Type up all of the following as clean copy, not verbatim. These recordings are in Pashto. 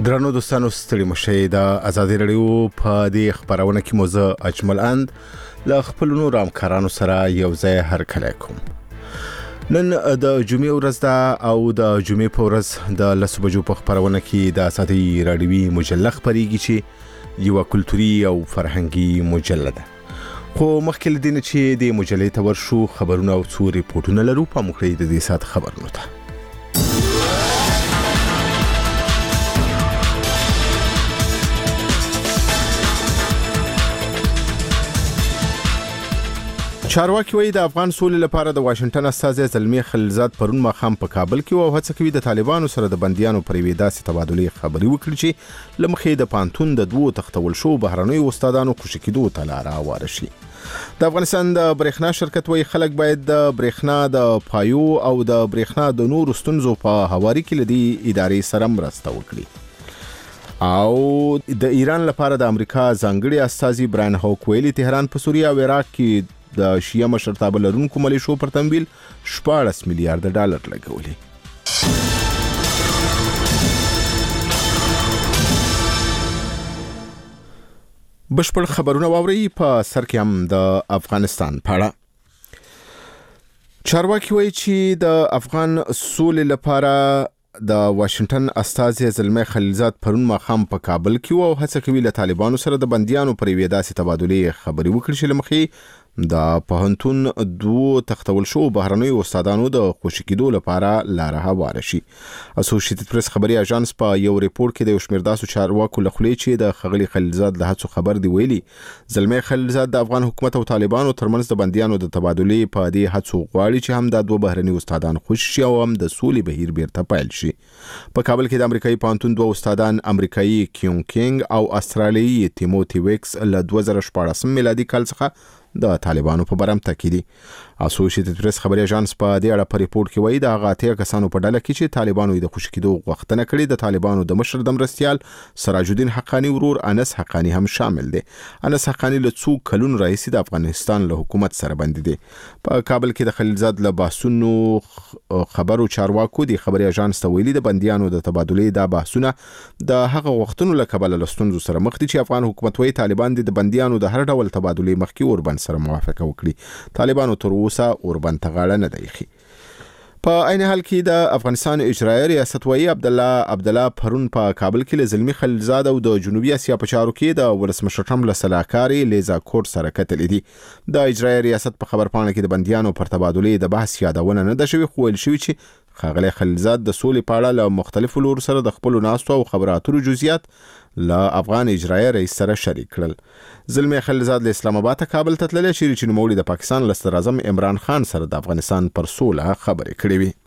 درنو دوستانو ستړي مشه د ازادي رادیو په دې خبرونه کې موزه اجمل اند ل خپل نور همکارانو سره یو ځای هرکلی کوم. نن د جمعې ورځ ده او د جمعې په ورځ د 10 بجو په خبرونه کې د ازادي رادیوي مجله خبريږي چې یو کلتوري او فرهنګي مجله ده. خو مخکې لدین چې د مجلې ته ورشو خبرونه او څو ریپورتونه لرو په مخکې د دې سات خبرونه ته. چارواکي وایي د افغان سولې لپاره د واشنگټن استازي زلمی خلیلزاد پرون ماښام په کابل کې او هڅه کوي د طالبانو سره د بنديانو پر وې داسې تبادلې خبري وکړي چې لمخې د پانتون د دوو تختول شو بهرنیو استادانو خوشی کېدو ته لار هواره شي. د افغانستان د برېښنا شرکت وایي خلک باید د برېښنا د پایو او د برېښنا د نورو ستونزو په هواري کې لدی ادارې سره مرسته وکړي. او د ایران لپاره د امریکا ځانګړي استازي براین هوک ویلي تهران په سوریه او عراق کې د شیعه مشرتابه لرونکو ملیشو پر تمویل 14 میلیارډ ډالر لګولي. بشپړ خبرونه واوري په سر کې هم د افغانستان په اړه. چارواکي وایي چې د افغان سولې لپاره د واشنگټن استازي زلمی خلیلزاد پرون ماښام په کابل کې او هڅه کوي له طالبانو سره د بنديانو پر وې داسې تبادلې خبري وکړي چې لمخې د پوهنتون دوو تختول شو بهرنیو استادانو د خوشی کېدو لپاره لار هواره شي. اسوسییټډ پریس خبري اژانس په یو ریپورت کې د یو شمېر داسو چارواکو لخوا چې د خغلی خلیلزاد له هڅو خبر دی ویلي زلمی خلیلزاد د افغان حکومت او طالبانو ترمنځ د بنديانو د تبادلې په دې هڅو غواړي چې هم د دوه بهرنیو استادان خوشی شي او هم د سولې بهیر بیرته پیل شي. په کابل کې د امریکایي پوهنتون دوه استادان امریکایي کیون کینګ او استرالیایي تیموتی ویکس له 2014 میلادي کال څخه د طالبانو په برمته کې دي. اسوسییټډ پریس خبري اژانس په دې اړه په ریپورت کې وایي د هغه اتیا کسانو په ډله کې چې طالبانو د خوشی کېدو غوښتنه کړې د طالبانو د مشر د مرستيال سراج الدین حقانی ورور انس حقانی هم شامل دي. انس حقانی له څو کلونو راهیسې د افغانستان له حکومت سره بند دي. په کابل کې د خلیلزاد له بحثونو خبرو چارواکو د خبري اژانس ته ویلي د بنديانو د تبادلې د بحثونه د هغه وختونو له کبله لستونزو سره مخ دي چې افغان حکومت وایي طالبان د بنديانو د هر ډول تبادلې مخکې اوربند سره موافقه وکړي. طالبانو تر اوسه اوربند ته غاړه نه دی ایښې. په عین حال کې د افغانستان اجرایي ریاست وایي عبدالله پرون په کابل کې له زلمی خلیلزاد او د جنوبي اسیا په چارو کې د ولسمشر ټرمپ له سلاکاري لیزا کوټ سره کتلې دي. د اجرایي ریاست په خبرپاڼه کې د بنديانو پر تبادلې د بحث یادونه نه ده شوې خو ویل شوی چې خغلی خلیلزاد د سولې په اړه له مختلفو لورو سره د خپلو ناستو او خبرو اترو جزئیات له افغان اجرایي رئیس سره شریک کړل. زلمی خلیلزاد له اسلام آباد ته کابل ته تللی چې نوموړي د پاکستان له صدر اعظم عمران خان سره د افغانستان پر سوله خبرې کړې وي.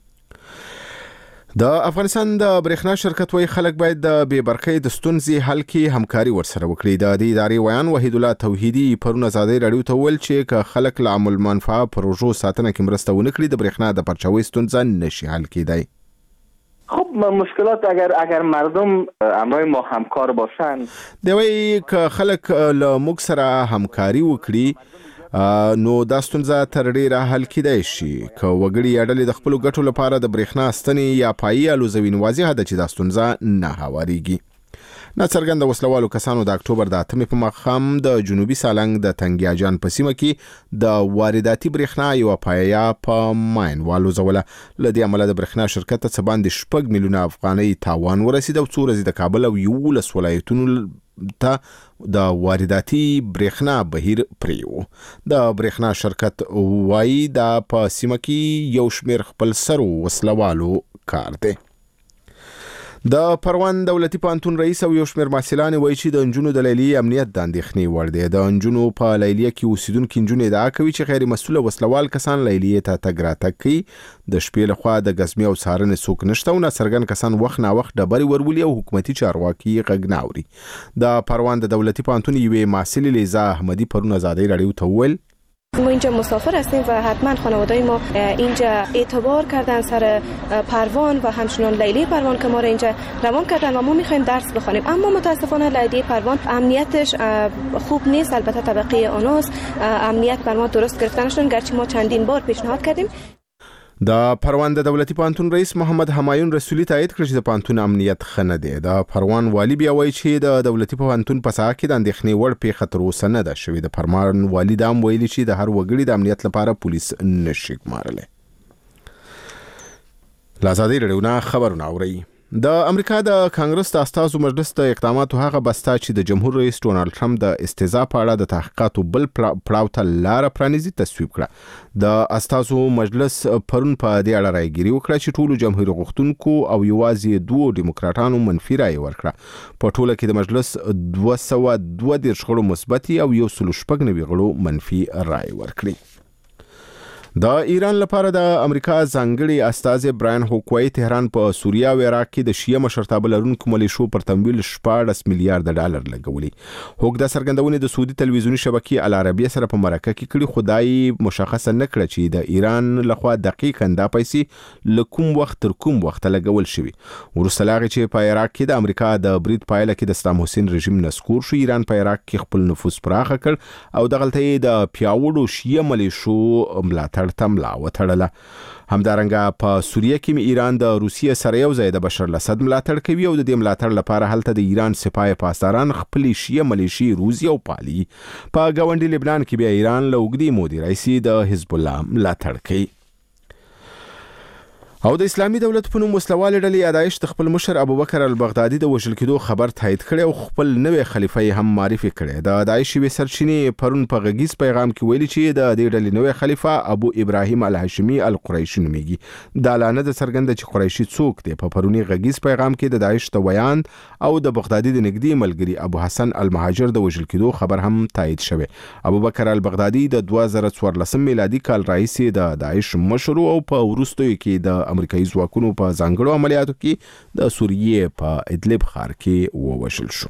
د افغانستان د برېښنا شرکت وایي خلک باید د بې برقۍ د ستونزې حل کې همکاري ورسره وکړي. د دې ادارې ویان وحید الله توحیدي پرون ازادي رادیو ته ویل چې که خلک له عامه المنفعه پروژو ساتنه کې مرسته ونه کړي د برېښنا د پرچاوي ستونزه نشي حل کېدای. خب مشکلات اگر مردم همراه ما همکار باشن دوی که خلک له موږ سره همکاري وکړي نو دا ستونزه تر ډیره حل کېدای شي. که وګړي یا ډلې د خپلو ګټو لپاره د برېښنا ستنې یا پایې الوزوي نو واضحه ده چې دا ستونزه نه هوارېږي. ناڅرګنده وسلوالو کسانو د اکتوبر د 8 په ماښام د جنوبي سالنګ د تنګیاجان په سیمه کې د وارداتي برېښنا یو پایه په ماین والوزوله. له دې امله د برېښنا شرکت ته څه باندې 6 میلیونه افغانۍ تاوان ورسید او څو ورځې د کابل او 11 ولایتونو ته د وارداتي برېښنا بهیر پریو. د برېښنا شرکت وایي دا په سیمه کې یو شمېر خپل سرو وسلوالو کار دی. د پروان دولتي پوهنتون رئیس او یو شمېر محصلان وایي چې د نجونو د لیلیې امنیت د اندېښنې وړ دی. د نجونو په لیلیه کې اوسیدونکي نجونې ادعا کوي چې غیر مسؤله وسلوال کسان لیلیې ته تګ راتګ کوي. د شپې لخوا د ګزمې او څارنې څوک نشته او ناڅرګند کسان وخت ناوخت ډبرې ورولي او حکومتي چارواکي غږ نه اوري. د پروان د دولتي پوهنتون یوې محصلې لیزا احمدي پرون ازادي رادیو ته وویل ما اینجا مسافر هستیم و حتما خانواده‌ی ما اینجا اعتبار کردن سر پروان و همچنان لیلی پروان که ما را اینجا روان کردن و ما می‌خوایم درس بخوانیم. اما متاسفانه لیلی پروان امنیتش خوب نیست. البته طبقه آناس امنیت بر ما درست گرفته نشدن گرچه ما چندین بار پیشنهاد کردیم. د پروان د دولتي پانتون رئیس محمد همایون رسولي تایید کړ چې د پانتون امنیت خنه دی. د پروان والی بیا وایي چې د دولتي پانتون په ساحه کې د اندېښنې وړ پیښه تر اوسه نه ده شوې. د پروان والی دا هم ویلي چې د هر وګړي د امنیت لپاره پولیس نشي ګمارلی. له ازادۍ راډیو نه خبرونه اورئ. د امریکا د کانګرس د استازو مجلس د اقداماتو هغه بسته چې د جمهور رئیس ډونالد ټرمپ د استهزاء په اړه د تحقیقاتو بل پړاو ته لار پرانیزي تصویب کړه. د استازو مجلس پرون په دې اړه رايګيري وکړه چې ټولو جمهوریت غوښتونکو او یوازې دوه ډیموکراټانو منفي رائے ورکړه. په ټوله کې د مجلس 232 غړو مثبت او 196 غړو منفي رائے ورکړي. د ایران لپاره د امریکا ځانګړي استاذ براین هوکوي تهران په سوریه او عراق کې د شیعه مشرتابه لرونکو ملیشو پر تمویل 14 میلیارډ ډالر لګولي. هوک د سرګندونې د سعودي تلویزیونی شبکې العربیه سره په مرکه کې کړي، خدای مشخصه نکړه چې د ایران لخوا دقیقاً دا پیسې لکوم وخت تر کوم وخت لګول شوی. ورسته لاغي چې په عراق کې د امریکا د برید پایله کې د صدام حسین رژیم نسکور شو. ایران په عراق کې خپل نفوذ پراخ کړ او دغلته د پیاوړو شیعه ملیشو ملاتړ تملا وتړله. همدارنګه په سوریه کې ایران د روسیې سره یو ځای د بشار الاسد ملاتړ کوي او د دې ملاتړ لپاره هلته د ایران سپاه پاسداران خپل شیعه ملیشي روزي او پالي. په ګاونډي لبنان کې بیا ایران له اوږدې مودې راهیسې د حزب الله ملاتړ کوي. او د اسلامي دولت په نوم وسلواله ډلې داعش د خپل مشر ابوبکر البغدادي د وژل کېدو خبر تایید کړي او خپل نوې خلیفہ هم معرفي کړي. د داعش وی سرچینې پرون په غږیز پیغام کې ویلي چې د دې ډلې نوې خلیفہ ابو ابراهیم الهاشمي القریشي نوميږي. د اعلان د سرګند چې قریشي څوک دی په پرونی غږیز پیغام کې د داعش د ویان او د بغدادي د نږدې ملګری ابو حسن المهاجر د وژل کېدو خبر هم تایید شوی. ابوبکر البغدادي د 2014 میلادي کال راهیسې د داعش مشر او په وروستیو کې د امریکایي ځواکونو په ځانګړو عملیاتو کې د سوریې په ادلب ښار کې ووژل شو.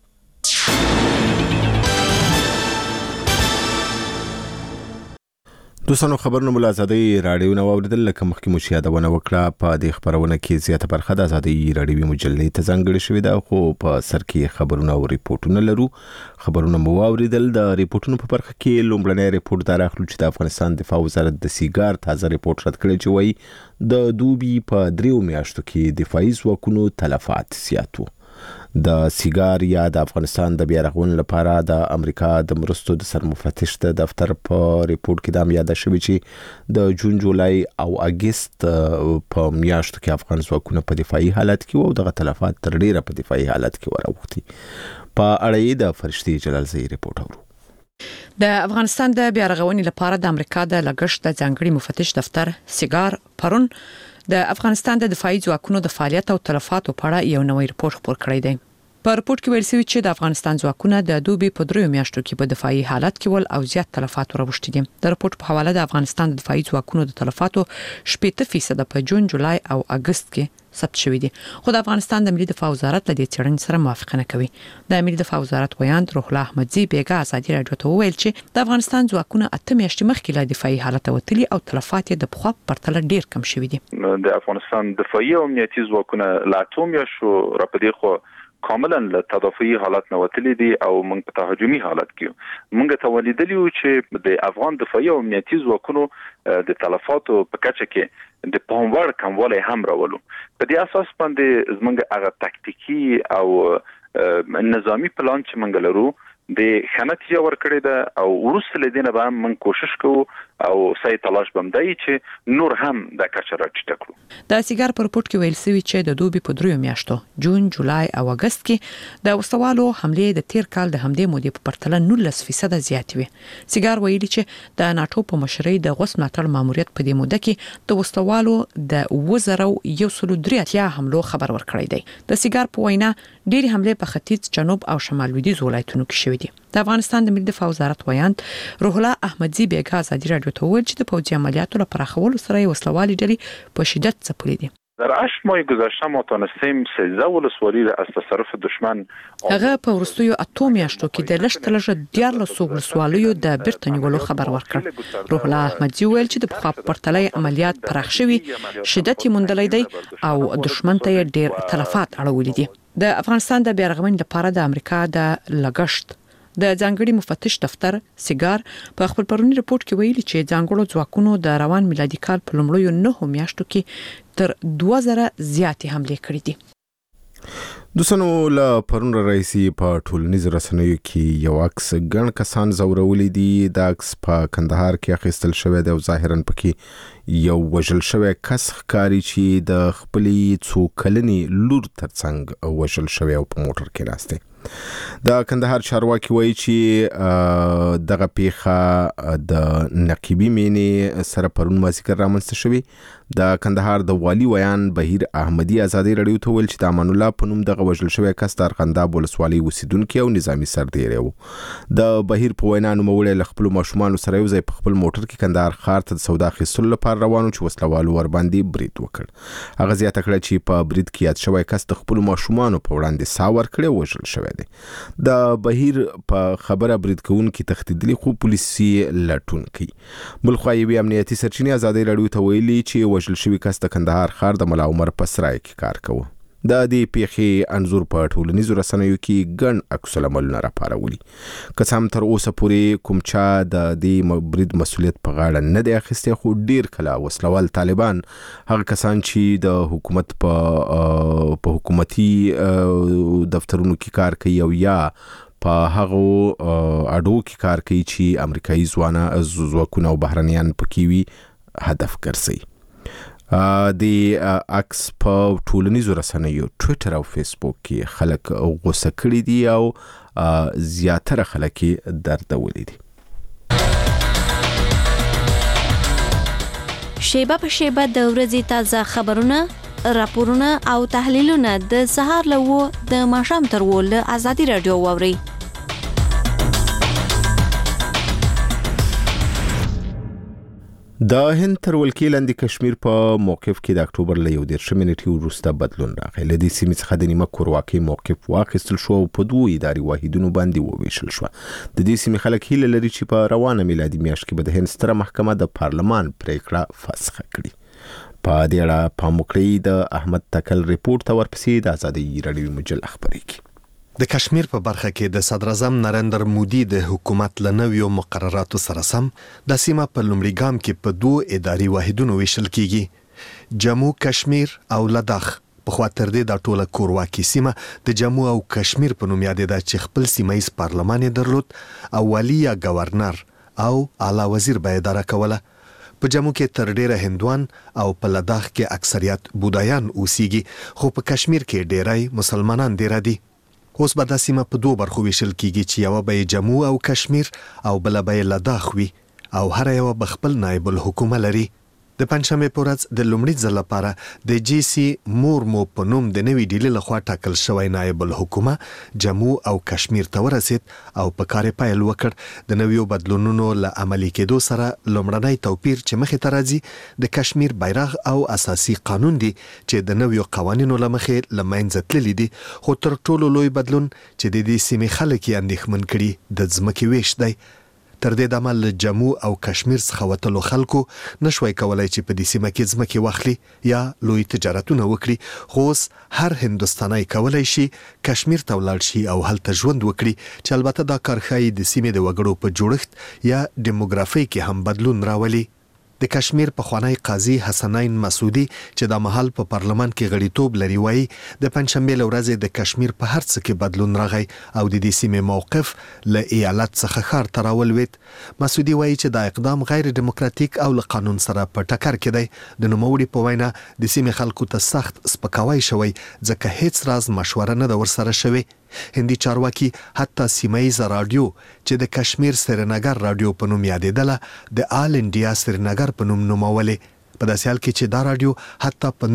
دوستانو خبرونه مل ازادۍ راډیو نو اوریدل لکه مخکې مو یادونه وکړه. په دې خبرونه کې زیاته برخه د ازادۍ راډیوي مجلې ته ځانګړې شوې ده، خو په سر کې خبرونه او ریپورتونه لرو. خبرونه مو اوریدل. د ریپورتونو په برخه کې لومړنی ریپورت دا راخلو چې د افغانستان دفاع وزارت د سیګار تازه ریپورت رد کړی چې وایي د دوبي په 3 میاشتو کې دفاعي ځواکونو تلفات زیات وو. د سیګار یا د افغانستان د بیا رغونې لپاره د امریکا د مرستو د سرمفتش د دفتر په ریپورت کې دا یاد شوی چې د جون جولای او اگست په میاشتو کې افغان ځواکونه په دفاعي حالت کې وو او دغه تلفات تر ډیره په دفاعي حالت کې وراوښتي. په اړه د فرشتي جلالزئی ریپورت اورو. د افغانستان د بیا رغونې لپاره د امریکا د لګښت د ځانګړي مفتش دفتر سیګار پرون د افغانستان د دفاعي ځواکونو د فعالیت او تلفاتو په اړه یو نوی ریپورت خپور کړی دی. په ریپورت کې ویل شوی چې د افغانستان ځواکونه د دوبي په 3 میاشتو کې په دفاعي حالت کې ول او زیات تلفات راوښتي دي. د ریپورت په حواله د افغانستان د دفاعي ځواکونو د تلفاتو 80% په جون، جولای او اگست کې ثبت شوی دي. خو د افغانستان د ملي دفاع وزارت له دې څېړنې سره موافقه نه کوي. د ملي دفاع وزارت ویاند روح الله احمدزي بیګا ازادي راډیو ته وویل چې د افغانستان ځواکونه 8 میاشتې مخکې له دفاعي حالت وتلي او تلفات د بخوا پرتله ډیر کم شوی دي. د افغانستان دفاعي او امنیتي ځواکونه لا اتوم یا شو را پدې خو کاملا له تدافعي حالت نه وتلي دي او موږ په تهاجمي حالت کې موږ ته ولیدلی چې د افغان دفاعي او امنیتي ځواکونو د تلفاتو په کچه کې د پاموړ کموالی هم راولو. په دې اساس باندې زموږ هغه تکتیکی او نظامی پلان چې موږ لرو د خناتیه ورکړې ده او ورسره لدینه به موږ کوشش کوو او سعی تلاش بم دی چې نور هم د کچه راټیټ کړو. د سیګار په ریپورت کې ویل شوی چې د دوبي په 3 میاشتو جون، جولای او اگست کې د وسوالو حمله د تیر کال د همدې مودې په پرتله 19% زیات وي. سیګار ویلي چې د ناتو په مشرۍ د غوس ملاتړ ماموریت په دې موده کې د وسوالو د 2013 حملو خبر ورکړی دی. د سیګار په وینا ډېری حمله په ختیځ، جنوب او شمال لویدیځ ولایتونو کې شوې دي. د افغانستان د ملي دفاع وزارت ویاند روح الله احمدزي بیګا ازادي راډیو ته وویل چې د پوځي عملیاتو لپاره خول سره وسلوالي ډلې په شدت ځپلې دي. در 8 ماه گذشته ما تونستیم 13 ولسوالي را از تصرف دشمن هغه په ورستیو 8 میاشتو کې د لږ 14 ولسوالیو د بیرته نیولو خبر ورکړ. روح الله احمدزي ویل چې د بخوا پرتلې عملیات پراخ شوي، شدت یې موندلې دی او دشمن ته ډېر تلفات اړولې دي. د افغانستان د بیا رغونې لپاره د امریکا د لګښت د ځانګړي مفتش دفتر سیګار په خپل پرونی رپورت کې ویلي چې ځانګړو ځواکونو د روان میلادي کال په لومړیو 9 میاشتو کې تر 2000 زیاتې حمله کړې دي. دوسنو لا پرون رئیسي په ټولنیزو رسنیو کې یو عکس ګڼ کسان زورولې دي. د عکس په کندهار کې اخیستل شوی دی او ظاهرا پکې یو وژل شوی کس ښکاري چې د خپلې څو کلنې لور ترڅنګ وژل شوی او په موټر کې ناسته. د کندهار چارواکي وایي چې دغه پیښه د نقيبي مینې سره پرون مازیګر رامنځته شوی. د کندهار د والی ویان بهیر احمدی ازادي رادیو ته ویل چې د امان الله په نوم دغه وژل شوی کس د ارغنداب ولسوالۍ اوسیدونکو او نظامی سردیر و. د بهیر په وینا نوموړی له خپل ماشومان سره یو ځای په خپل موټر کې کندهار ښار ته د سودا اخیستلو لپاره روانو چې وسلوالو ور باندې برید وکړ. هغه زیاته کړه چې په برید کې یاد شوی کس د خپل ماشومان په وړاندې ساور کړی او وژل شوی دی. د بهیر په خبره برید کوونکي تختیدلی خو پولیسي لټون کوي. بلخو یوې امنیتي سرچینې ازادي رادیو ته ویلي چې وژل شوی کس د کندهار ښار د ملا عمر په سرای کې کار کوي. د دې پیښې انزور په ټولنیزو رسنیو کې ګڼ عکس العملونه راپارولي. که څه هم تر اوسه پورې کوم چا د دې برید مسؤلیت په غاړه نه دی اخیستی، خو ډیر کله وسلوال طالبان هغه کسان چې د حکومت په حکومتي دفترونو کې کار کوي او یا په هغه اډو کې کار کوي چې امریکایي ځواکونه او بهرنیان پکې وي هدف ګرځي. د عکس په ټولنیزو رسنیو ټویټر او فیسبوک کې خلک غوسه کړي دي او زیاتره خلک دردولي دي. شیبه په شیبه د ورځې تازه خبرونه، راپورونه او تحلیلونه د سهار له د ماښام تر له ازادي رادیو واوري. د هند تر ولکې لاندې کشمیر په موقف کې د اکتوبر له 11 نیټې وروسته بدلون راغی. له دې سیمې څخه د نیمه کورواکۍ موقف واخیستل شو او په 2 اداري واحدونو باندې وویشل شو. د دې سیمې خلک هیله لري چې په روانه میلادي میاشت کې به د هند ستره محکمه د پارلمان پریکړه فسخ کړي. په دې اړه پام وکړئ. د احمد تکل ریپورت ته ورپسې د ازادي رادیو مجله خبرې کوي. د کشمیر په برخه کې د صدر اعظم نریندر مودي د حکومت لنویو مقرراتو سره سم د سیمه په لومړي ګام کې په 2 اداري واحدونو ویشل کیږي. جموں کشمیر او لداخ په خاطر دې د ټوله کورواکي سیمه د جموں او کشمیر په نوم یادېده چې خپل سیمایي پارلمان درلود او والی یا گورنر او اعلی وزیر به اداره کوله. په جموں کې تر ډیره هندوان او په لداخ کې اکثریت بودایان اوسېږي، خو په کشمیر کې ډیری مسلمانان ډیر دي. اوس به د سیمه په 2 برخو ویشل کیږي چې یو به جموں او کشمیر او بل به لداخ وي او هر یو به خپل نائب الحکومه لري. د پنځمې په ورځ د لومړي ځل لپاره د جی سی مورمو په نوم د نوې ډیلې لخوا ټاکل شوی نائب الحکومه جموں او کشمیر ته ورسید او په کار پیل وکړ. د نویو بدلونونو له عملي کېدو سره لومړنی توپیر چې مخې ته راځي د کشمیر بیرغ او اساسي قانون دی چې د نویو قوانینو له مخې له منځه تللي دي. خو تر ټولو لوی بدلون چې د دې سیمې خلک یې اندېښمن کړي د ځمکې ویش دی. تر دې د عمل جموں او کشمیر څخه وتلو خلکو نشوي کولای چې په دې سیمه کې ځمکې واخلي یا لوی تجارتونه وکړي. خو هر هندستاني کولای شي کشمیر ته ولاړ شي او هلته ژوند وکړي، چې البته دا کار ښایي د سیمې د وګړو په جوړښت یا دیموګرافي کې هم بدلون راولي. د کشمیر پخوانی قاضي حسنین مسعودي چې د محل په پارلمان کې غړیتوب لري وایي د پنځشنبه ورځې د کشمیر په هر څه کې بدلون راغی او د دې سیمې موقف له ایالت څخه ښار ته راولوید. مسعودي وایي چې دا اقدام غیر دیموکراتیک او له قانون سره په ټکر کې دی. د نوموړي په وینا د سیمې خلکو ته سخت سپکاوی شوی ځکه هیڅ راز مشوره نه د ورسره شوی. هندي چارواکي حتی سیمایي رادیو چې د کشمیر سرینگر رادیو په نوم یادېدله د آل انډیا سرینگر په نوم نومولې. په داسې حال کې چې دا رادیو حتی په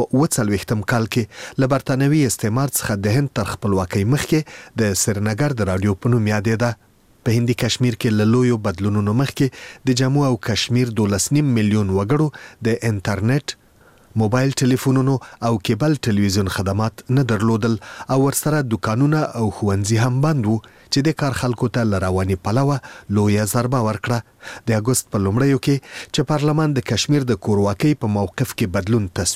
1940 کال کې له برتانوي استعمار څخه د هند تر خپلواکۍ مخکې د سرینگر د رادیو په نوم یادېده. په هندي کشمیر کې له لویو بدلونونو مخکې د جموں او کشمیر 12.5 میلیون وګړو د انټرنیټ، موبایل ټلیفونونو او کیبل ټلویزیون خدمات نه درلودل او ورسره دکانونه او ښوونځي هم بند وو چې د کار خلکو ته له رواني پلوه لویه ضربه ورکړه. د اګوست په لومړیو کې چې پارلمان د کشمیر د کورواکۍ په موقف کې بدلون تصویب